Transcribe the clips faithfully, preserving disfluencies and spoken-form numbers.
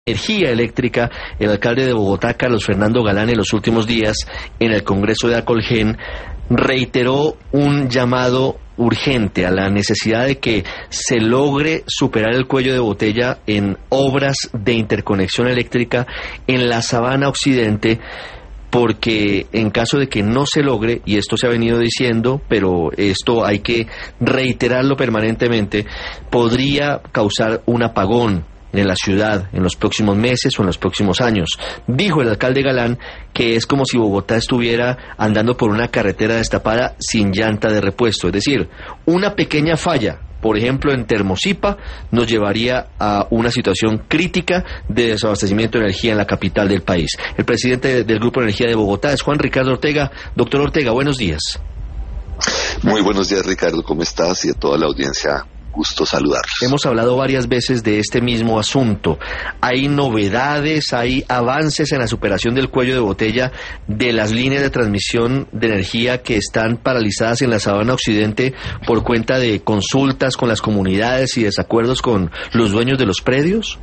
Energía eléctrica, el alcalde de Bogotá, Carlos Fernando Galán, en los últimos días en el Congreso de Acolgen reiteró un llamado urgente a la necesidad de que se logre superar el cuello de botella en obras de interconexión eléctrica en la Sabana Occidente, porque en caso de que no se logre, y esto se ha venido diciendo, pero esto hay que reiterarlo permanentemente, podría causar un apagón en la ciudad en los próximos meses o en los próximos años. Dijo el alcalde Galán que es como si Bogotá estuviera andando por una carretera destapada sin llanta de repuesto, es decir, una pequeña falla, por ejemplo en Termosipa, nos llevaría a una situación crítica de desabastecimiento de energía en la capital del país. El presidente del Grupo de Energía de Bogotá es Juan Ricardo Ortega. Doctor Ortega, buenos días. Muy buenos días, Ricardo, ¿cómo estás? Y a toda la audiencia, gusto saludarlos. Hemos hablado varias veces de este mismo asunto. ¿Hay novedades, hay avances en la superación del cuello de botella de las líneas de transmisión de energía que están paralizadas en la Sabana Occidente por cuenta de consultas con las comunidades y desacuerdos con los dueños de los predios?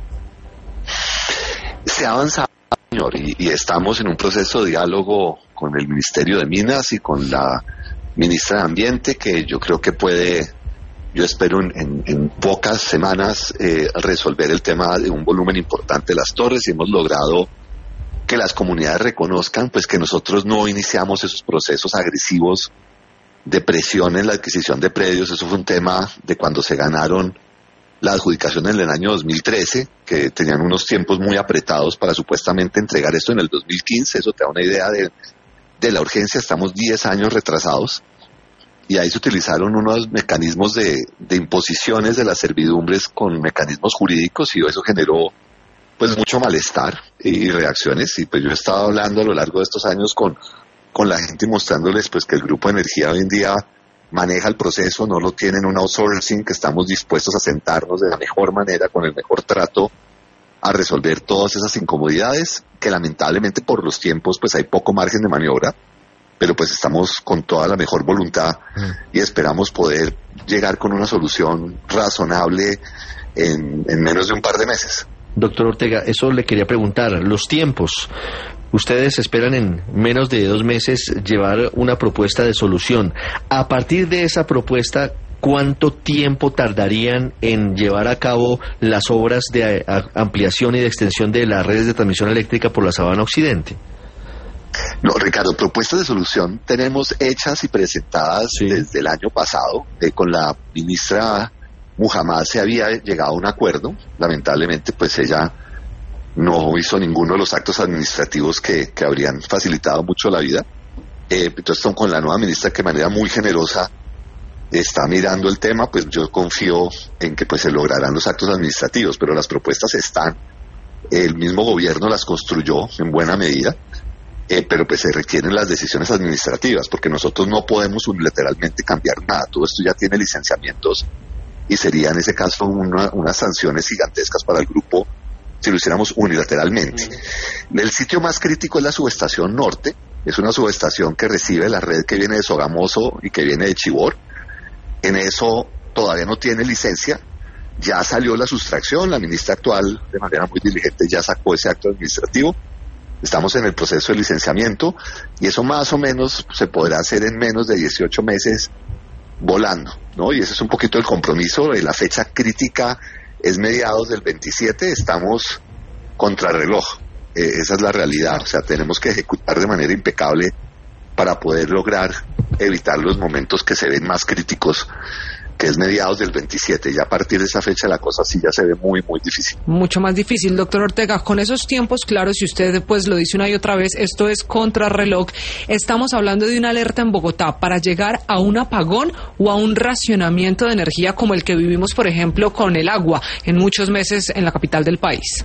Se ha avanzado, señor, y, y estamos en un proceso de diálogo con el Ministerio de Minas y con la ministra de Ambiente, que yo creo que puede... Yo espero en, en, en pocas semanas eh, resolver el tema de un volumen importante de las torres, y hemos logrado que las comunidades reconozcan pues que nosotros no iniciamos esos procesos agresivos de presión en la adquisición de predios. Eso fue un tema de cuando se ganaron la adjudicación en el año dos mil trece, que tenían unos tiempos muy apretados para supuestamente entregar esto en el dos mil quince. Eso te da una idea de, de la urgencia. Estamos diez años retrasados. Y ahí se utilizaron unos mecanismos de, de imposiciones de las servidumbres con mecanismos jurídicos, y eso generó pues mucho malestar y reacciones. Y pues yo he estado hablando a lo largo de estos años con, con la gente y mostrándoles pues que el Grupo de Energía hoy en día maneja el proceso, no lo tiene en un outsourcing, que estamos dispuestos a sentarnos de la mejor manera, con el mejor trato, a resolver todas esas incomodidades, que lamentablemente por los tiempos pues hay poco margen de maniobra. Pero pues estamos con toda la mejor voluntad y esperamos poder llegar con una solución razonable en, en menos de un par de meses. Doctor Ortega, eso le quería preguntar, los tiempos. Ustedes esperan en menos de dos meses llevar una propuesta de solución. A partir de esa propuesta, ¿cuánto tiempo tardarían en llevar a cabo las obras de ampliación y de extensión de las redes de transmisión eléctrica por la Sabana Occidente? No, Ricardo, propuestas de solución tenemos hechas y presentadas sí. Desde el año pasado. Eh, con la ministra Muhammad se había llegado a un acuerdo. Lamentablemente, pues ella no hizo ninguno de los actos administrativos que, que habrían facilitado mucho la vida. Eh, entonces, con la nueva ministra, que de manera muy generosa está mirando el tema, pues yo confío en que pues se lograrán los actos administrativos, pero las propuestas están. El mismo gobierno las construyó en buena medida. Eh, pero pues se requieren las decisiones administrativas, porque nosotros no podemos unilateralmente cambiar nada. Todo esto ya tiene licenciamientos y sería en ese caso una, unas sanciones gigantescas para el grupo si lo hiciéramos unilateralmente. El sitio más crítico es la subestación norte. Es una subestación que recibe la red que viene de Sogamoso y que viene de Chivor. En eso todavía no tiene licencia. Ya salió la sustracción, la ministra actual de manera muy diligente ya sacó ese acto administrativo. Estamos en el proceso de licenciamiento y eso más o menos se podrá hacer en menos de dieciocho meses volando, ¿no? Y ese es un poquito el compromiso. La fecha crítica es mediados del veintisiete, estamos contrarreloj. Eh, esa es la realidad, o sea, tenemos que ejecutar de manera impecable para poder lograr evitar los momentos que se ven más críticos, que es mediados del veintisiete. Ya a partir de esa fecha la cosa sí ya se ve muy, muy difícil. Mucho más difícil, doctor Ortega. Con esos tiempos claros, si usted pues lo dice una y otra vez, esto es contrarreloj. Estamos hablando de una alerta en Bogotá para llegar a un apagón o a un racionamiento de energía como el que vivimos, por ejemplo, con el agua en muchos meses en la capital del país.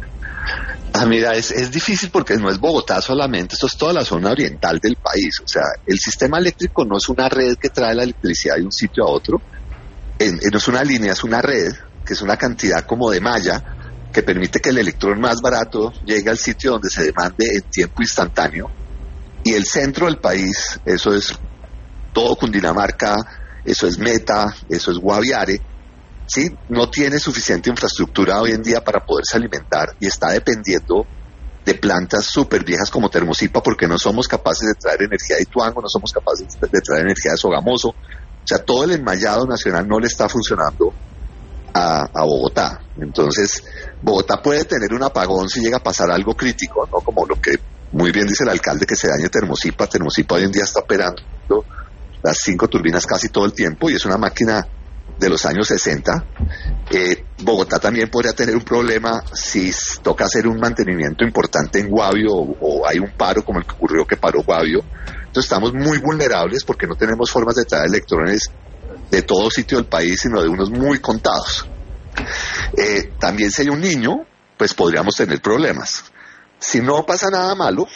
Ah, mira, es, es difícil porque no es Bogotá solamente, esto es toda la zona oriental del país. O sea, el sistema eléctrico no es una red que trae la electricidad de un sitio a otro. En, en, no es una línea, es una red, que es una cantidad como de malla que permite que el electrón más barato llegue al sitio donde se demande en tiempo instantáneo. Y el centro del país, eso es todo Cundinamarca, eso es Meta, eso es Guaviare, sí, no tiene suficiente infraestructura hoy en día para poderse alimentar y está dependiendo de plantas súper viejas como Termosipa, porque no somos capaces de traer energía de Ituango, no somos capaces de traer energía de Sogamoso. O sea, todo el enmallado nacional no le está funcionando a, a Bogotá. Entonces, Bogotá puede tener un apagón si llega a pasar algo crítico, ¿no? Como lo que muy bien dice el alcalde, que se dañe Termosipa. Termosipa hoy en día está operando las cinco turbinas casi todo el tiempo y es una máquina de los años sesenta. Eh, Bogotá también podría tener un problema si toca hacer un mantenimiento importante en Guavio o, o hay un paro como el que ocurrió que paró Guavio. Entonces estamos muy vulnerables porque no tenemos formas de traer electrones de todo sitio del país, sino de unos muy contados. Eh, también si hay un niño, pues podríamos tener problemas. Si no pasa nada malo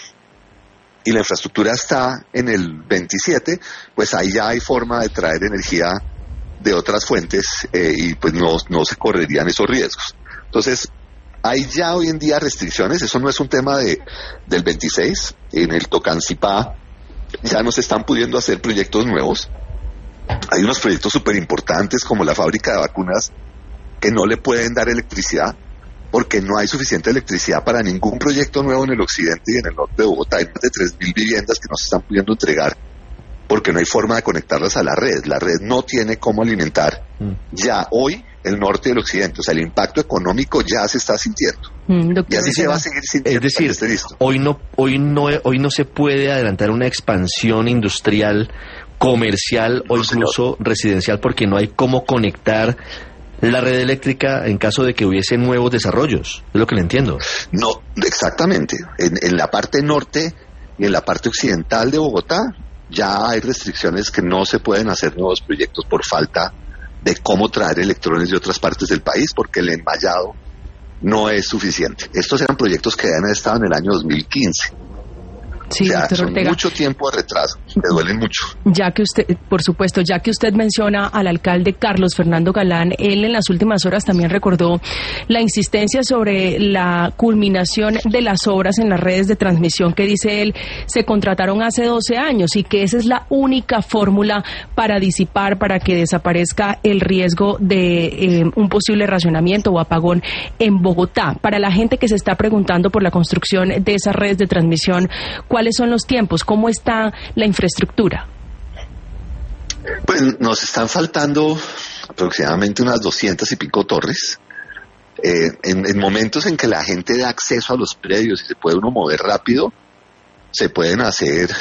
y la infraestructura está en el veintisiete, pues ahí ya hay forma de traer energía de otras fuentes eh, y pues no, no se correrían esos riesgos. Entonces, hay ya hoy en día restricciones, eso no es un tema de del veintiséis, en el Tocancipá ya no se están pudiendo hacer proyectos nuevos. Hay unos proyectos súper importantes como la fábrica de vacunas que no le pueden dar electricidad porque no hay suficiente electricidad para ningún proyecto nuevo en el occidente y en el norte de Bogotá. Hay más de tres mil viviendas que no se están pudiendo entregar porque no hay forma de conectarlas a la red. La red no tiene cómo alimentar mm. ya hoy el norte y el occidente. O sea, el impacto económico ya se está sintiendo. Mm, y así se va a seguir sintiendo. Es decir, hoy no, hoy, no, hoy no se puede adelantar una expansión industrial, comercial no, o incluso señor. residencial porque no hay cómo conectar la red eléctrica en caso de que hubiese nuevos desarrollos. Es lo que le entiendo. No, exactamente. En, en la parte norte y en la parte occidental de Bogotá ya hay restricciones que no se pueden hacer nuevos proyectos por falta de cómo traer electrones de otras partes del país, porque el enmallado no es suficiente. Estos eran proyectos que habían estado en el año dos mil quince. Sí, o sea, doctor son Ortega. Mucho tiempo de retraso, me duelen mucho. Ya que usted, por supuesto, ya que usted menciona al alcalde Carlos Fernando Galán, él en las últimas horas también recordó la insistencia sobre la culminación de las obras en las redes de transmisión que, dice él, se contrataron hace doce años y que esa es la única fórmula para disipar, para que desaparezca el riesgo de eh, un posible racionamiento o apagón en Bogotá. Para la gente que se está preguntando por la construcción de esas redes de transmisión, ¿cuáles son los tiempos? ¿Cómo está la infraestructura? Pues nos están faltando aproximadamente unas doscientas y pico torres. Eh, en, en momentos en que la gente da acceso a los predios y se puede uno mover rápido, se pueden hacer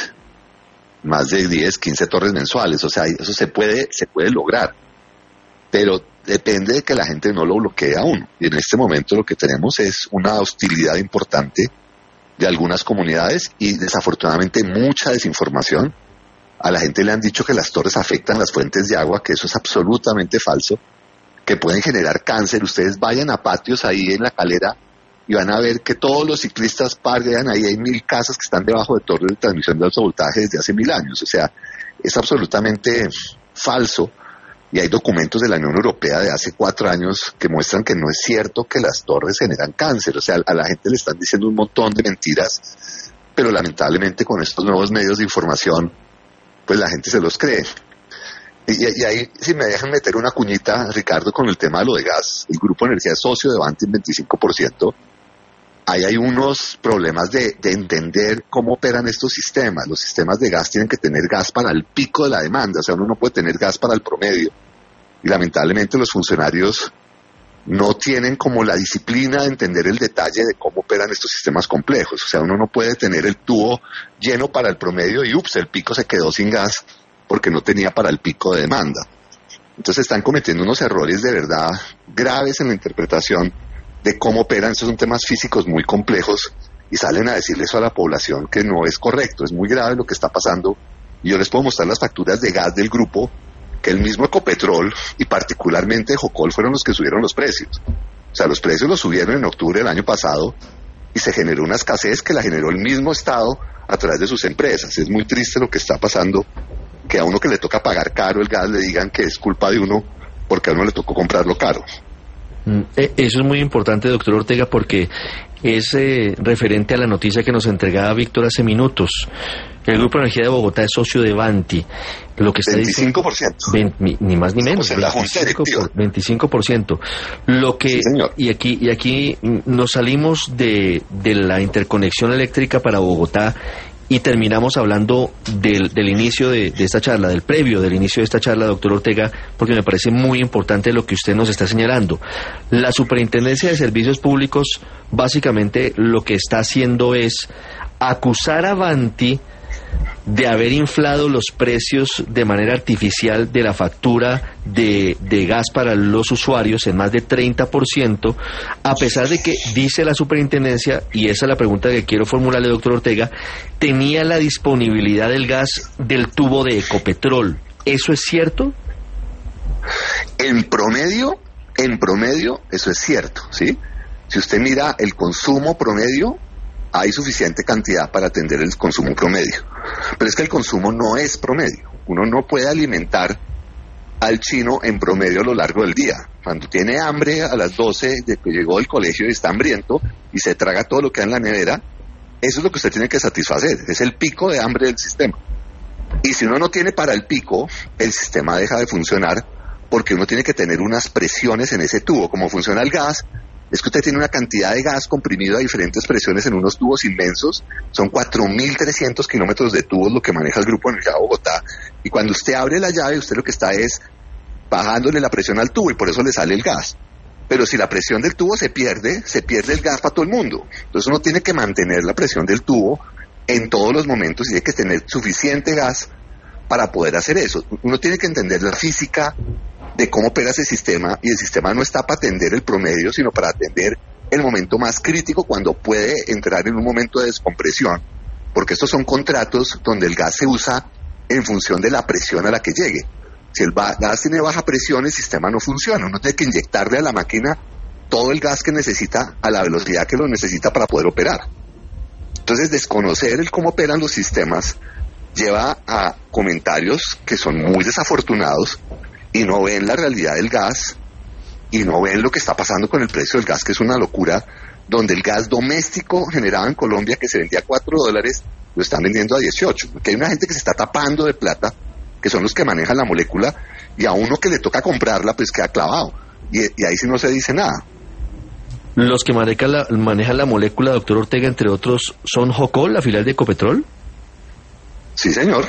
más de diez, quince torres mensuales. O sea, eso se puede, se puede lograr. Pero depende de que la gente no lo bloquee a uno. Y en este momento lo que tenemos es una hostilidad importante de algunas comunidades y desafortunadamente mucha desinformación. A la gente le han dicho que las torres afectan las fuentes de agua, que eso es absolutamente falso, que pueden generar cáncer. Ustedes vayan a patios ahí en La Calera y van a ver que todos los ciclistas pagan, ahí hay mil casas que están debajo de torres de transmisión de alto voltaje desde hace mil años. O sea, es absolutamente falso. Y hay documentos de la Unión Europea de hace cuatro años que muestran que no es cierto que las torres generan cáncer. O sea, a la gente le están diciendo un montón de mentiras, pero lamentablemente con estos nuevos medios de información, pues la gente se los cree. Y, y ahí, si me dejan meter una cuñita, Ricardo, con el tema de lo de gas, el Grupo Energía es socio de Banti veinticinco por ciento. Ahí hay unos problemas de, de entender cómo operan estos sistemas. Los sistemas de gas tienen que tener gas para el pico de la demanda, o sea, uno no puede tener gas para el promedio. Y lamentablemente los funcionarios no tienen como la disciplina de entender el detalle de cómo operan estos sistemas complejos. O sea, uno no puede tener el tubo lleno para el promedio y ups, el pico se quedó sin gas porque no tenía para el pico de demanda. Entonces están cometiendo unos errores de verdad graves en la interpretación de cómo operan. Estos son temas físicos muy complejos y salen a decirle eso a la población que no es correcto. Es muy grave lo que está pasando y yo les puedo mostrar las facturas de gas del grupo, que el mismo Ecopetrol y particularmente Jocol fueron los que subieron los precios. O sea, los precios los subieron en octubre del año pasado y se generó una escasez que la generó el mismo Estado a través de sus empresas. Es muy triste lo que está pasando, que a uno que le toca pagar caro el gas le digan que es culpa de uno porque a uno le tocó comprarlo caro. Eso es muy importante, doctor Ortega, porque es eh, referente a la noticia que nos entregaba Víctor hace minutos. El Grupo de Energía de Bogotá es socio de Vanti. Lo que está veinticinco por ciento. diciendo, ni, ni más ni menos. La Junta Directiva. veinticinco por ciento. Lo que, sí, señor. y aquí, y aquí nos salimos de, de la interconexión eléctrica para Bogotá y terminamos hablando del, del inicio de, de esta charla, del previo del inicio de esta charla, doctor Ortega, porque me parece muy importante lo que usted nos está señalando. La Superintendencia de Servicios Públicos básicamente lo que está haciendo es acusar a Vanti de haber inflado los precios de manera artificial de la factura de, de gas para los usuarios en más de treinta por ciento, a pesar de que, dice la superintendencia, y esa es la pregunta que quiero formularle, doctor Ortega, tenía la disponibilidad del gas del tubo de Ecopetrol. ¿Eso es cierto? En promedio, en promedio, eso es cierto, ¿sí? Si usted mira el consumo promedio, hay suficiente cantidad para atender el consumo promedio. Pero es que el consumo no es promedio. Uno no puede alimentar al chino en promedio a lo largo del día. Cuando tiene hambre a las doce de que llegó del colegio y está hambriento y se traga todo lo que hay en la nevera, eso es lo que usted tiene que satisfacer. Es el pico de hambre del sistema. Y si uno no tiene para el pico, el sistema deja de funcionar porque uno tiene que tener unas presiones en ese tubo. Como funciona el gas, es que usted tiene una cantidad de gas comprimido a diferentes presiones en unos tubos inmensos. Son cuatro mil trescientos kilómetros de tubos lo que maneja el Grupo de Energía de Bogotá. Y cuando usted abre la llave, usted lo que está es bajándole la presión al tubo y por eso le sale el gas. Pero si la presión del tubo se pierde, se pierde el gas para todo el mundo. Entonces uno tiene que mantener la presión del tubo en todos los momentos y tiene que tener suficiente gas para poder hacer eso. Uno tiene que entender la física de cómo opera ese sistema, y el sistema no está para atender el promedio, sino para atender el momento más crítico cuando puede entrar en un momento de descompresión, porque estos son contratos donde el gas se usa en función de la presión a la que llegue. Si el gas tiene baja presión, el sistema no funciona. Uno tiene que inyectarle a la máquina todo el gas que necesita a la velocidad que lo necesita para poder operar. Entonces, desconocer el cómo operan los sistemas lleva a comentarios que son muy desafortunados y no ven la realidad del gas y no ven lo que está pasando con el precio del gas, que es una locura, donde el gas doméstico generado en Colombia, que se vendía a cuatro dólares, lo están vendiendo a dieciocho, porque hay una gente que se está tapando de plata, que son los que manejan la molécula, y a uno que le toca comprarla, pues queda clavado, y, y ahí sí no se dice nada. Los que manejan la, manejan la molécula, doctor Ortega, entre otros, ¿son Jocol, la filial de Ecopetrol? Sí, señor.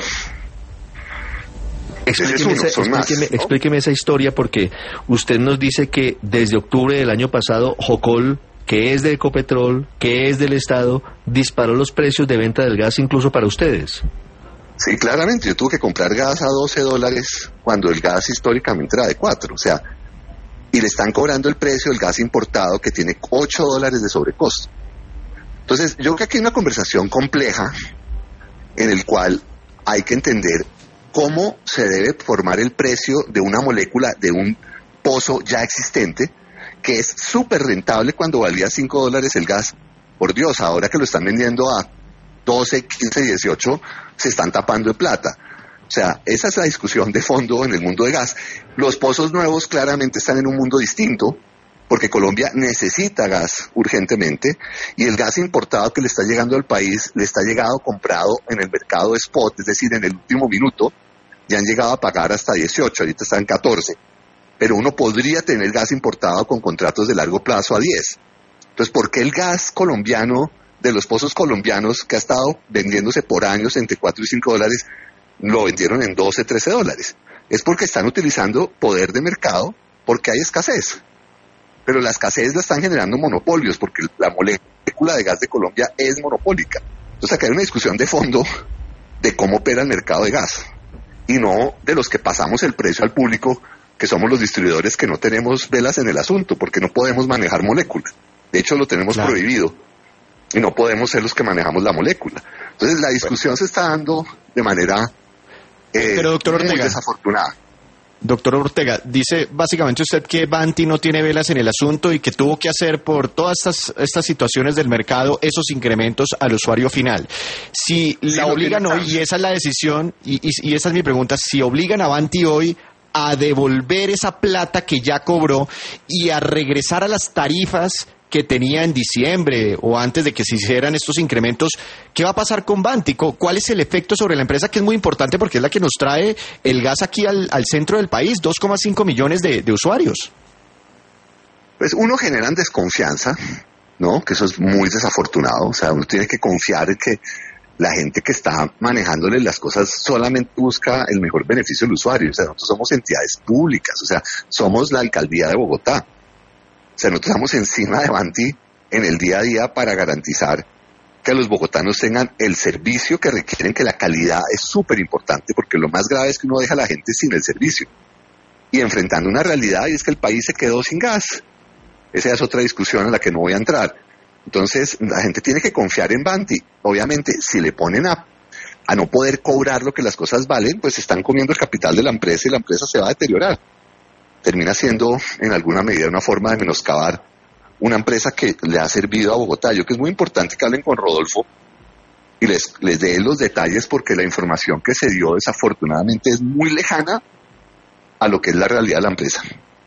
Explíqueme, uno, esa, más, explíqueme, ¿no? explíqueme esa historia, porque usted nos dice que desde octubre del año pasado, Jocol, que es de Ecopetrol, que es del Estado, disparó los precios de venta del gas incluso para ustedes. Sí, claramente. Yo tuve que comprar gas a doce dólares cuando el gas históricamente era de cuatro. O sea, y le están cobrando el precio del gas importado que tiene ocho dólares de sobrecosto. Entonces, yo creo que aquí hay una conversación compleja en el cual hay que entender cómo se debe formar el precio de una molécula de un pozo ya existente, que es súper rentable cuando valía cinco dólares el gas. Por Dios, ahora que lo están vendiendo a doce, quince, dieciocho, se están tapando de plata. O sea, esa es la discusión de fondo en el mundo de gas. Los pozos nuevos claramente están en un mundo distinto, porque Colombia necesita gas urgentemente, y el gas importado que le está llegando al país, le está llegado comprado en el mercado spot, es decir, en el último minuto, ya han llegado a pagar hasta dieciocho, ahorita están catorce. Pero uno podría tener gas importado con contratos de largo plazo a diez. Entonces, ¿por qué el gas colombiano, de los pozos colombianos, que ha estado vendiéndose por años entre cuatro y cinco dólares, lo vendieron en doce, trece dólares? Es porque están utilizando poder de mercado, porque hay escasez. Pero la escasez la están generando monopolios, porque la molécula de gas de Colombia es monopólica. Entonces acá hay una discusión de fondo de cómo opera el mercado de gas, y no de los que pasamos el precio al público, que somos los distribuidores que no tenemos velas en el asunto, porque no podemos manejar moléculas. De hecho, lo tenemos claro. prohibido, y no podemos ser los que manejamos la molécula. Entonces la discusión bueno. se está dando de manera eh, Pero, doctor muy Ortega, desafortunada. Doctor Ortega, dice básicamente usted que Vanti no tiene velas en el asunto y que tuvo que hacer por todas estas, estas situaciones del mercado esos incrementos al usuario final. Si sí, la obligan hoy, y esa es la decisión, y, y, y esa es mi pregunta, si obligan a Vanti hoy a devolver esa plata que ya cobró y a regresar a las tarifas que tenía en diciembre o antes de que se hicieran estos incrementos, ¿qué va a pasar con Vanti? ¿Cuál es el efecto sobre la empresa, que es muy importante porque es la que nos trae el gas aquí al, al centro del país, dos coma cinco millones de, de usuarios? Pues uno, generan desconfianza, ¿no? Que eso es muy desafortunado. O sea, uno tiene que confiar en que la gente que está manejándole las cosas solamente busca el mejor beneficio del usuario. O sea, nosotros somos entidades públicas, o sea, somos la alcaldía de Bogotá. O sea, nosotros estamos encima de Vanti en el día a día para garantizar que los bogotanos tengan el servicio que requieren, que la calidad es súper importante, porque lo más grave es que uno deja a la gente sin el servicio y enfrentando una realidad, y es que el país se quedó sin gas. Esa es otra discusión en la que no voy a entrar. Entonces, la gente tiene que confiar en Vanti. Obviamente, si le ponen a, a no poder cobrar lo que las cosas valen, pues están comiendo el capital de la empresa y la empresa se va a deteriorar. Termina siendo, en alguna medida, una forma de menoscabar una empresa que le ha servido a Bogotá. Yo creo que es muy importante que hablen con Rodolfo y les, les dé los detalles, porque la información que se dio desafortunadamente es muy lejana a lo que es la realidad de la empresa.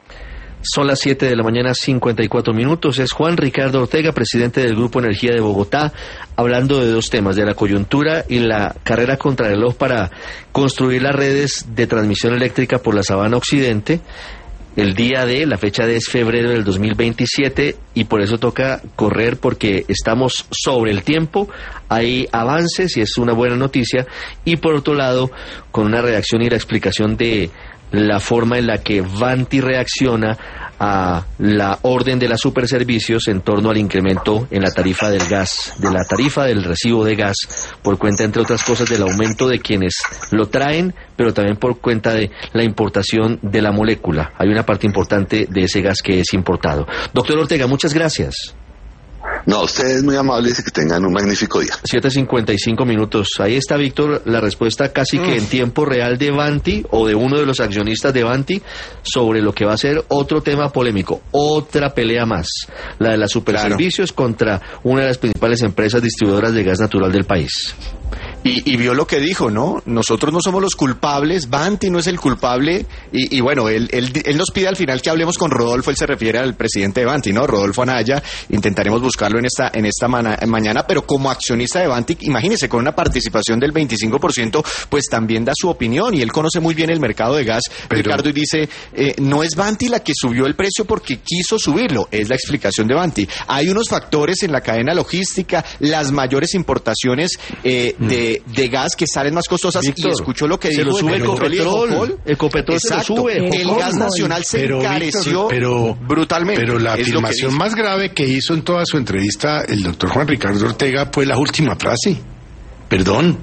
Son las siete de la mañana, cincuenta y cuatro minutos. Es Juan Ricardo Ortega, presidente del Grupo Energía de Bogotá, hablando de dos temas, de la coyuntura y la carrera contra el reloj para construir las redes de transmisión eléctrica por la Sabana Occidente. El día de, la fecha de es febrero del dos mil veintisiete, y por eso toca correr, porque estamos sobre el tiempo, hay avances y es una buena noticia. Y por otro lado, con una reacción y la explicación de la forma en la que Vanti reacciona a la orden de las superservicios en torno al incremento en la tarifa del gas, de la tarifa del recibo de gas, por cuenta, entre otras cosas, del aumento de quienes lo traen, pero también por cuenta de la importación de la molécula. Hay una parte importante de ese gas que es importado. Doctor Ortega, muchas gracias. No, ustedes muy amables y que tengan un magnífico día. siete cincuenta y cinco minutos. Ahí está, Víctor, la respuesta casi que en tiempo real de Vanti, o de uno de los accionistas de Vanti, sobre lo que va a ser otro tema polémico, otra pelea más, la de las superservicios, claro, contra una de las principales empresas distribuidoras de gas natural del país. Y, y vio lo que dijo, ¿no? Nosotros no somos los culpables, Vanti no es el culpable, y, y bueno, él, él, él nos pide al final que hablemos con Rodolfo. Él se refiere al presidente de Vanti, ¿no? Rodolfo Anaya. Intentaremos buscarlo en esta en esta mana, mañana, pero como accionista de Vanti, imagínese, con una participación del veinticinco por ciento, pues también da su opinión, y él conoce muy bien el mercado de gas, pero... Ricardo, y dice, eh, no es Vanti la que subió el precio porque quiso subirlo, es la explicación de Vanti. Hay unos factores en la cadena logística, las mayores importaciones eh, mm. de de gas que salen más costosas, Víctor, y escuchó lo que se dijo lo sube Ecopetrol. Ecopetrol se lo sube. El Ecopol. gas nacional se pero, encareció Víctor, pero, brutalmente. Pero la afirmación más grave que hizo en toda su entrevista el doctor Juan Ricardo Ortega fue la última frase. Perdón.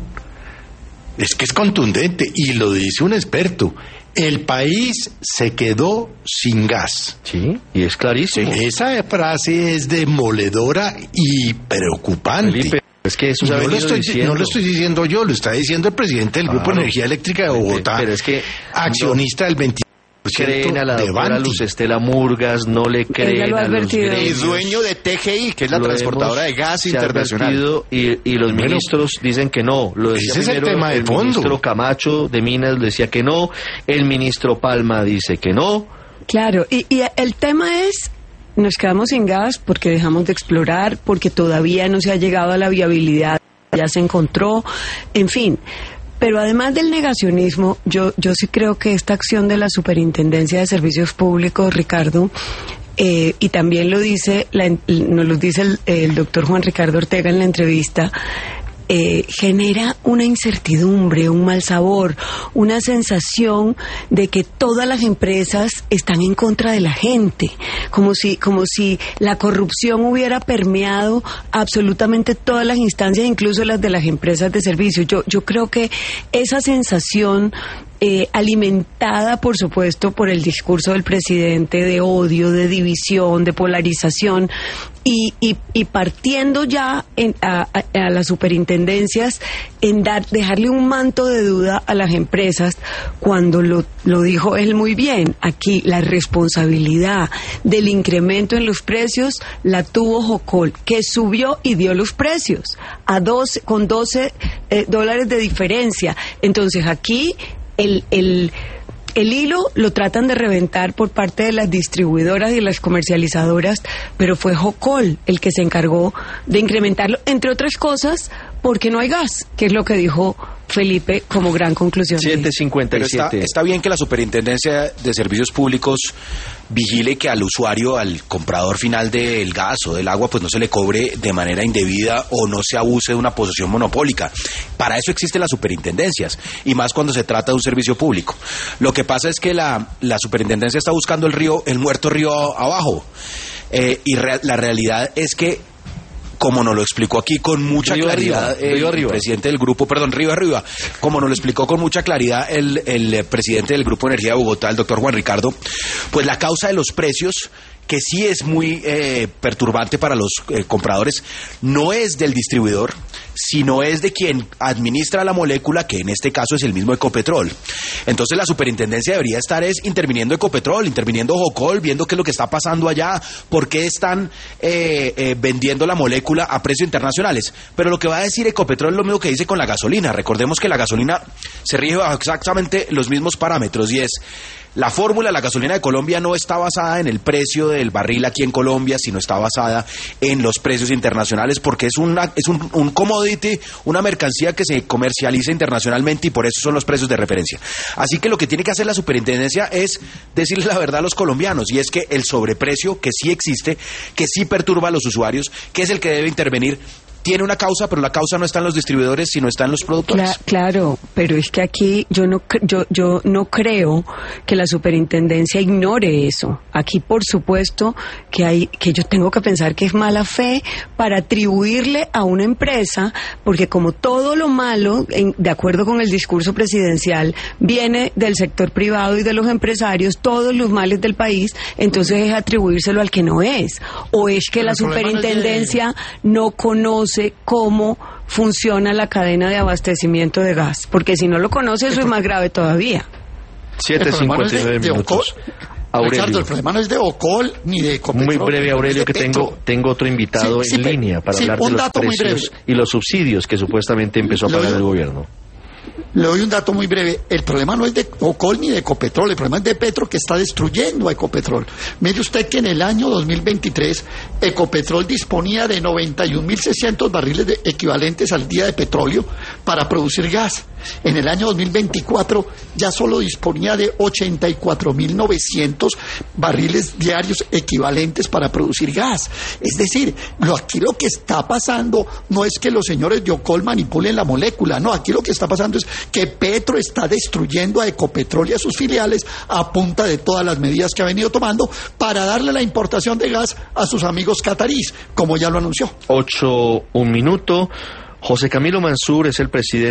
Es que es contundente, y lo dice un experto. El país se quedó sin gas. Sí, y es clarísimo. Esa frase es demoledora y preocupante. Felipe, es que eso se no, lo estoy, no lo estoy diciendo yo, lo está diciendo el presidente del Grupo claro. Energía Eléctrica de Bogotá, pero es que accionista no del veinte por ciento creen a la de doctora Vanti. Luz Estela Murgas, no le creen a los gremios. Y dueño de T G I, que es la lo transportadora de gas internacional. Y, y los bueno, ministros dicen que no. Lo decía ese primero, es el tema de el fondo. El ministro Camacho de Minas decía que no, el ministro Palma dice que no. Claro, y, y el tema es... Nos quedamos sin gas porque dejamos de explorar, porque todavía no se ha llegado a la viabilidad, ya se encontró, en fin. Pero además del negacionismo, yo, yo sí creo que esta acción de la Superintendencia de Servicios Públicos, Ricardo, eh, y también lo dice, la, nos lo dice el, el doctor Juan Ricardo Ortega en la entrevista, Eh, genera una incertidumbre, un mal sabor, una sensación de que todas las empresas están en contra de la gente, como si, como si la corrupción hubiera permeado absolutamente todas las instancias, incluso las de las empresas de servicios. Yo, yo creo que esa sensación Eh, alimentada, por supuesto, por el discurso del presidente de odio, de división, de polarización, y, y, y partiendo ya en, a, a, a las superintendencias en dar, dejarle un manto de duda a las empresas, cuando lo, lo dijo él muy bien, aquí la responsabilidad del incremento en los precios la tuvo Jocol, que subió y dio los precios a doce, con doce eh, dólares de diferencia. Entonces aquí El, el, el hilo lo tratan de reventar por parte de las distribuidoras y las comercializadoras, pero fue Jocol el que se encargó de incrementarlo, entre otras cosas, porque no hay gas, que es lo que dijo Felipe como gran conclusión. siete cincuenta y siete. Está, está bien que la Superintendencia de Servicios Públicos vigile que al usuario, al comprador final del gas o del agua, pues no se le cobre de manera indebida o no se abuse de una posición monopólica. Para eso existen las superintendencias, y más cuando se trata de un servicio público. Lo que pasa es que la, la superintendencia está buscando el río, el muerto río abajo, eh, y re, la realidad es que, como nos lo explicó aquí con mucha río claridad arriba, el río arriba. presidente del grupo, perdón, Río Arriba, como nos lo explicó con mucha claridad el, el presidente del Grupo Energía de Bogotá, el doctor Juan Ricardo, pues la causa de los precios, que sí es muy eh, perturbante para los eh, compradores, no es del distribuidor, sino es de quien administra la molécula, que en este caso es el mismo Ecopetrol. Entonces la superintendencia debería estar es interviniendo Ecopetrol, interviniendo Jocol, viendo qué es lo que está pasando allá, por qué están eh, eh, vendiendo la molécula a precios internacionales. Pero lo que va a decir Ecopetrol es lo mismo que dice con la gasolina. Recordemos que la gasolina se rige bajo exactamente los mismos parámetros, y es: la fórmula de la gasolina de Colombia no está basada en el precio del barril aquí en Colombia, sino está basada en los precios internacionales, porque es, una, es un, un commodity, una mercancía que se comercializa internacionalmente, y por eso son los precios de referencia. Así que lo que tiene que hacer la superintendencia es decirle la verdad a los colombianos, y es que el sobreprecio, que sí existe, que sí perturba a los usuarios, que es el que debe intervenir, tiene una causa, pero la causa no está en los distribuidores, sino está en los productores. Cla- claro, pero es que aquí yo no yo yo no creo que la superintendencia ignore eso. Aquí, por supuesto, que hay que yo tengo que pensar que es mala fe para atribuirle a una empresa, porque como todo lo malo, en, de acuerdo con el discurso presidencial, viene del sector privado y de los empresarios, todos los males del país, entonces es atribuírselo al que no es. O es que Pero la el problema no es de- superintendencia no conoce cómo funciona la cadena de abastecimiento de gas, porque si no lo conoce eso es más grave todavía. siete cincuenta y nueve minutos. Ricardo, Aurelio. el problema no es de Ocol ni de Ecopetrol. Muy breve, Aurelio, que es de tengo Petro. tengo otro invitado Sí, sí, en pe- línea para sí, hablar de un los dato muy precios breve. y los subsidios que supuestamente empezó a Lo pagar digo- el gobierno. Le doy un dato muy breve. El problema no es de Ocol ni de Ecopetrol, el problema es de Petro, que está destruyendo a Ecopetrol. Mire usted que en el año dos mil veintitrés Ecopetrol disponía de noventa y un mil seiscientos barriles de equivalentes al día de petróleo para producir gas. En el año dos mil veinticuatro ya solo disponía de ochenta y cuatro mil novecientos barriles diarios equivalentes para producir gas. Es decir, lo, aquí lo que está pasando no es que los señores de Ocol manipulen la molécula, no, aquí lo que está pasando es que Petro está destruyendo a Ecopetrol y a sus filiales a punta de todas las medidas que ha venido tomando para darle la importación de gas a sus amigos catarís, como ya lo anunció. Ocho, un minuto. José Camilo Mansur es el presidente